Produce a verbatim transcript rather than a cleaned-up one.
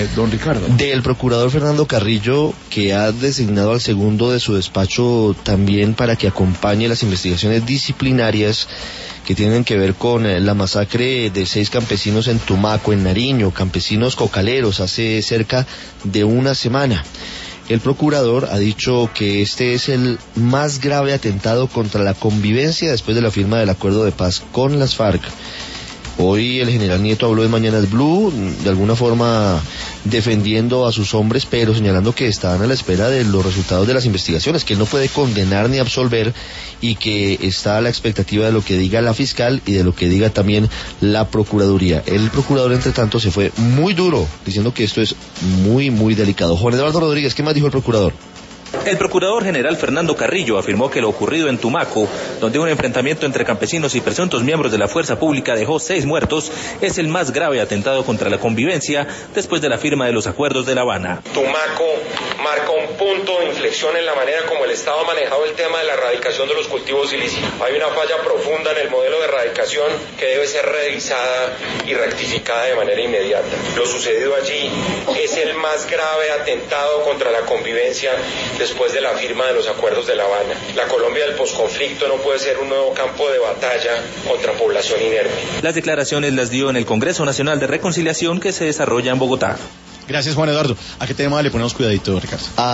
eh, don Ricardo? Del procurador Fernando Carrillo, que ha designado al segundo de su despacho también para que acompañe las investigaciones disciplinarias que tienen que ver con eh, la masacre de seis campesinos en Tumaco, en Nariño, campesinos cocaleros, hace cerca de una semana. El procurador ha dicho que este es el más grave atentado contra la convivencia después de la firma del acuerdo de paz con las FARC. Hoy el general Nieto habló en Mañanas Blue, de alguna forma defendiendo a sus hombres, pero señalando que estaban a la espera de los resultados de las investigaciones, que él no puede condenar ni absolver y que está a la expectativa de lo que diga la fiscal y de lo que diga también la procuraduría. El procurador, entre tanto, se fue muy duro, diciendo que esto es muy, muy delicado. Juan Eduardo Rodríguez, ¿qué más dijo el procurador? El procurador general Fernando Carrillo afirmó que lo ocurrido en Tumaco, donde un enfrentamiento entre campesinos y presuntos miembros de la fuerza pública dejó seis muertos, es el más grave atentado contra la convivencia después de la firma de los acuerdos de La Habana. Tumaco marca un punto de inflexión en la manera como el Estado ha manejado el tema de la erradicación de los cultivos ilícitos. Hay una falla profunda en el modelo de erradicación que debe ser revisada y rectificada de manera inmediata. Lo sucedido allí es el más grave atentado contra la convivencia después de la firma de los acuerdos de La Habana. La Colombia del posconflicto no puede ser un nuevo campo de batalla contra población inerme. Las declaraciones las dio en el Congreso Nacional de Reconciliación que se desarrolla en Bogotá. Gracias, Juan Eduardo. ¿A qué tema le ponemos cuidadito, Ricardo?